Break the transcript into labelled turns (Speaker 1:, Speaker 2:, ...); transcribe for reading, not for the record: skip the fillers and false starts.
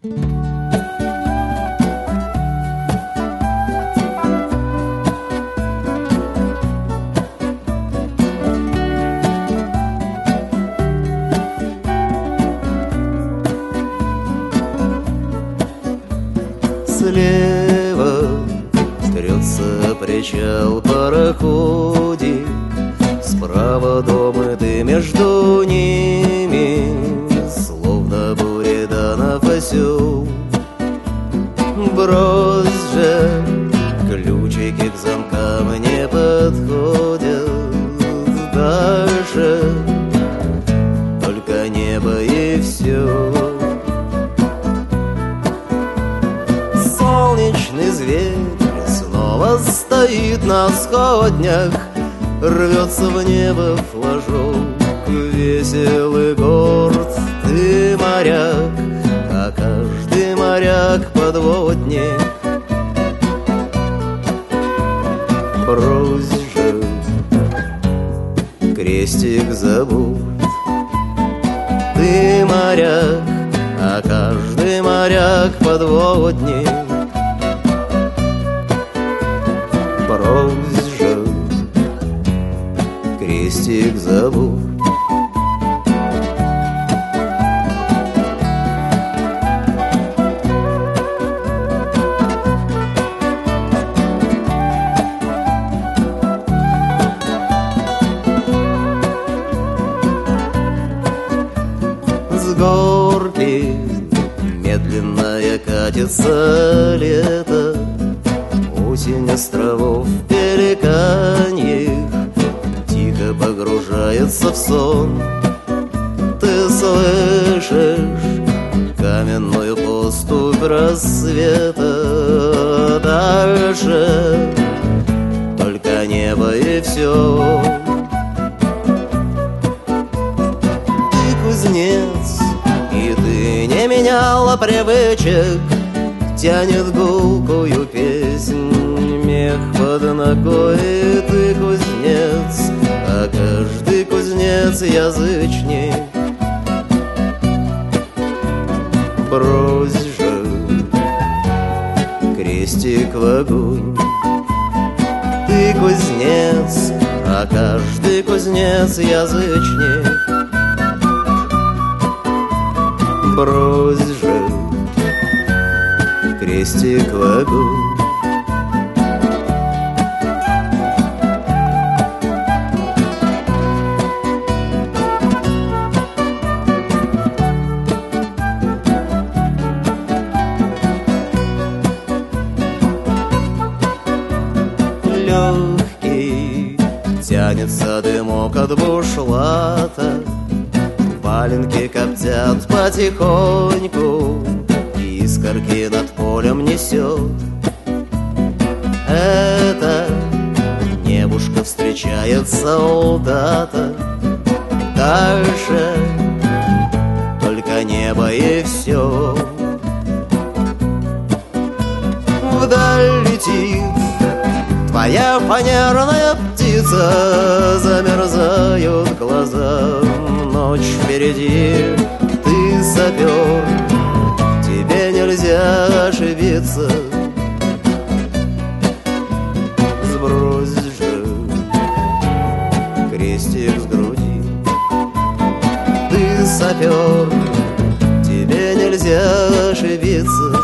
Speaker 1: Слева трется причал пароходик, справа дом, и ты между ними, словно Буриданов осел. Брось же, ключики к замкам не подходят. Дальше только небо и все. Солнечный зверь снова стоит на сходнях, рвется в небо флажок, весел и горд. Ты моряк, а каждый моряк подводник. Брось же, крестик забудь. Ты моряк, а каждый моряк подводник. Брось же, крестик забудь. С горки медленная катится лето, осень островов пеликаньих тихо погружается в сон. Ты слышишь каменную поступь рассвета. Дальше только небо и все. Ты кузнец, и ты не меняла привычек, тянет гулкую песнь мех под ногой. Ты кузнец, а каждый кузнец язычник. Брось же, крестик в огонь. Ты кузнец, а каждый кузнец язычник. Брось же, крестик в огонь. Легкий тянется дымок от бушлата, валенки коптят потихоньку, искорки над полем несет. Это небушка встречает солдата. Дальше только небо и все. Вдаль летит твоя фанерная птица, замерзают глаза, ночь впереди. Ты сапер, тебе нельзя ошибиться. Сбрось же крестик с груди. Ты сапер, тебе нельзя ошибиться.